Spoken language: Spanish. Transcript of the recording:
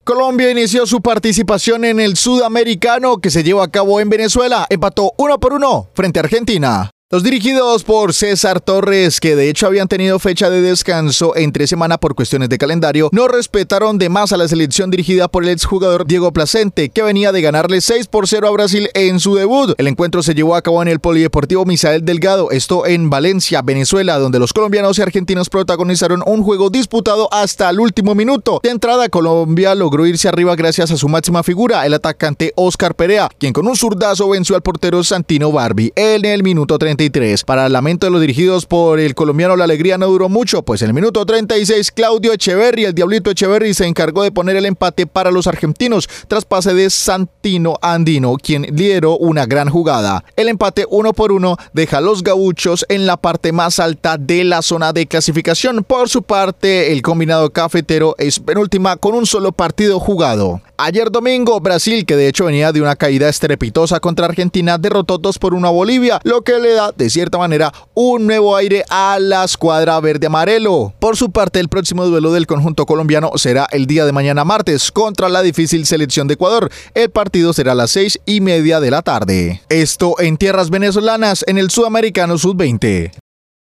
Colombia inició su participación en el Sudamericano que se llevó a cabo en Venezuela. Empató 1-1 frente a Argentina. Los dirigidos por César Torres, que de hecho habían tenido fecha de descanso entre semana por cuestiones de calendario, no respetaron de más a la selección dirigida por el exjugador Diego Placente, que venía de ganarle 6-0 a Brasil en su debut. El encuentro se llevó a cabo en el Polideportivo Misael Delgado, esto en Valencia, Venezuela, donde los colombianos y argentinos protagonizaron un juego disputado hasta el último minuto. De entrada, Colombia logró irse arriba gracias a su máxima figura, el atacante Oscar Perea, quien con un zurdazo venció al portero Santino Barbi en el minuto 33. Para el lamento de los dirigidos por el colombiano, la alegría no duró mucho, pues en el minuto 36 Claudio Echeverri, el Diablito Echeverri, se encargó de poner el empate para los argentinos tras pase de Santino Andino, quien lideró una gran jugada. El empate 1-1 deja a los gauchos en la parte más alta de la zona de clasificación. Por su parte, el combinado cafetero es penúltima con un solo partido jugado. Ayer domingo, Brasil, que de hecho venía de una caída estrepitosa contra Argentina, derrotó 2-1 a Bolivia, lo que le da, de cierta manera, un nuevo aire a la escuadra verde-amarelo. Por su parte, el próximo duelo del conjunto colombiano será el día de mañana martes contra la difícil selección de Ecuador. El partido será a las 6:30 de la tarde. Esto en tierras venezolanas en el Sudamericano Sub-20.